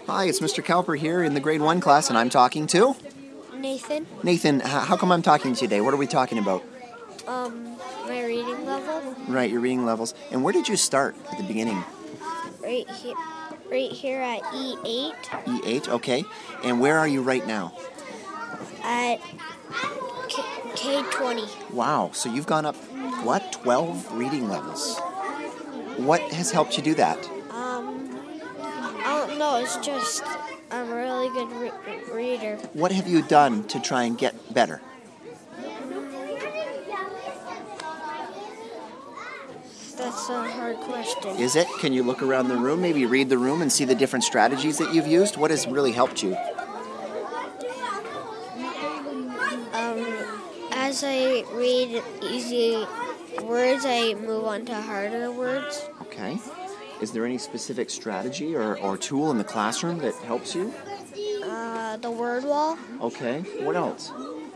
Hi, it's Mr. Cowper here in the grade 1 class, and I'm talking to Nathan. Nathan. How come I'm talking to you today? What are we talking about? My reading level. Right, your reading levels. And where did you start at the beginning? Right here at E8. E8, okay. And where are you right now? At K20. Wow, so you've gone up, 12 reading levels. What has helped you do that? I don't know. It's just I'm a really good reader. What have you done to try and get better? That's a hard question. Is it? Can you look around the room, maybe read the room and see the different strategies that you've used? What has really helped you? As I read easy words, I move on to harder words. Okay. Is there any specific strategy or tool in the classroom that helps you? The word wall. Okay. What else?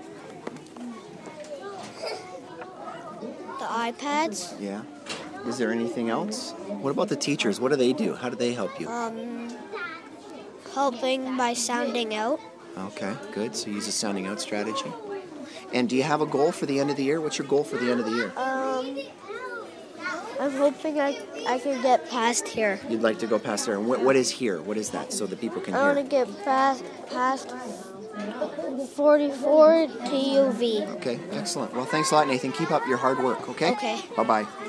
The iPads. Yeah. Is there anything else? What about the teachers? What do they do? How do they help you? Helping by sounding out. Okay, good. So you use a sounding out strategy. And do you have a goal for the end of the year? What's your goal for the end of the year? I'm hoping I can get past here. You'd like to go past there. And what is here? What is that so that people can I want to hear? get past 44 to UV. Okay, excellent. Well, thanks a lot, Nathan. Keep up your hard work, okay? Okay. Bye-bye.